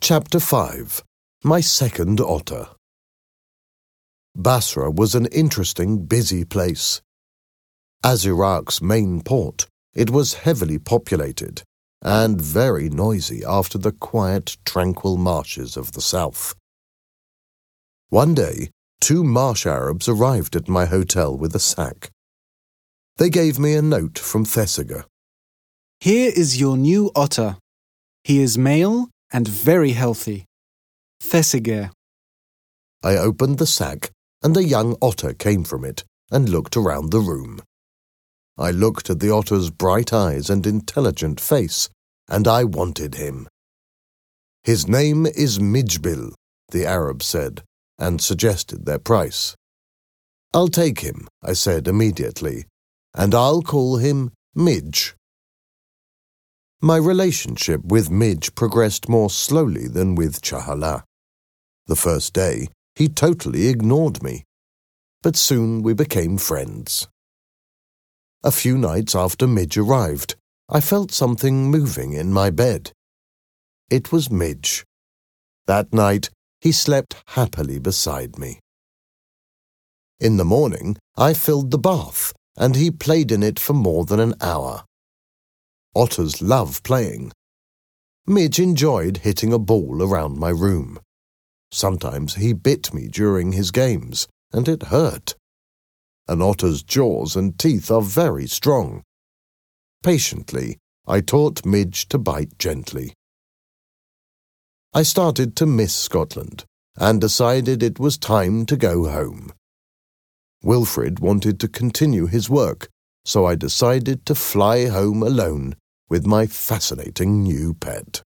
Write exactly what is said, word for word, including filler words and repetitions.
Chapter five. My Second Otter. Basra was an interesting, busy place. As Iraq's main port, it was heavily populated and very noisy after the quiet, tranquil marshes of the south. One day, two marsh Arabs arrived at my hotel with a sack. They gave me a note from Thesiger. Here is your new otter. He is male and very healthy. Thesiger. I opened the sack, and a young otter came from it and looked around the room. I looked at the otter's bright eyes and intelligent face, and I wanted him. His name is Mijbil, the Arab said, and suggested their price. I'll take him, I said immediately, and I'll call him Midge. My relationship with Midge progressed more slowly than with Chahala. The first day, he totally ignored me, but soon we became friends. A few nights after Midge arrived, I felt something moving in my bed. It was Midge. That night, he slept happily beside me. In the morning, I filled the bath, and he played in it for more than an hour. Otters love playing. Midge enjoyed hitting a ball around my room. Sometimes he bit me during his games, and it hurt. An otter's jaws and teeth are very strong. Patiently, I taught Midge to bite gently. I started to miss Scotland, and decided it was time to go home. Wilfred wanted to continue his work, so I decided to fly home alone with my fascinating new pet.